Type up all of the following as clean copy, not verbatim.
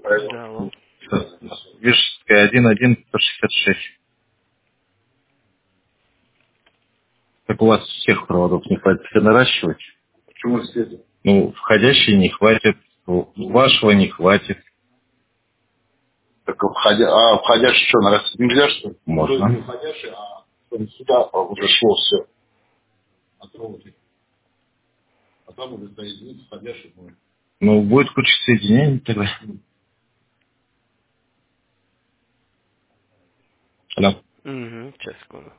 Да, алло. Вижская 1.1.166. Так у вас всех проводов не хватит все наращивать? Почему все? Ну, входящий не хватит, вашего не хватит. Так входящий что, нарастить нельзя, что ли? Можно. То есть не входящий, а сюда уже шло все. А проводы. А там уже соединить входящий будет. Ну, будет куча соединений тогда. Алло. Угу, сейчас, секунду.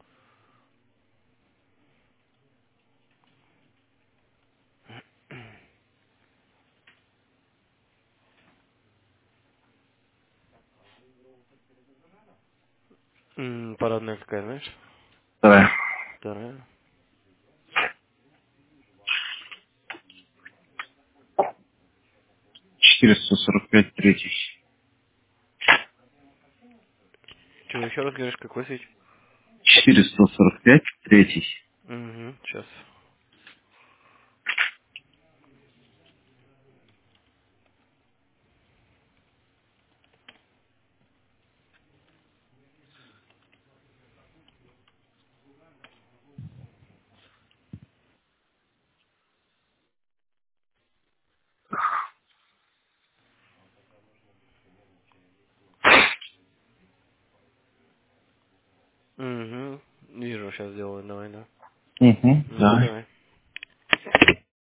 Парадная какая, знаешь? Вторая. Вторая. 445 третий. Чего еще раз говоришь, какой свеч? 445 третий. Угу, сейчас. Угу. Вижу, сейчас сделаю, давай, да. Угу, да. Давай.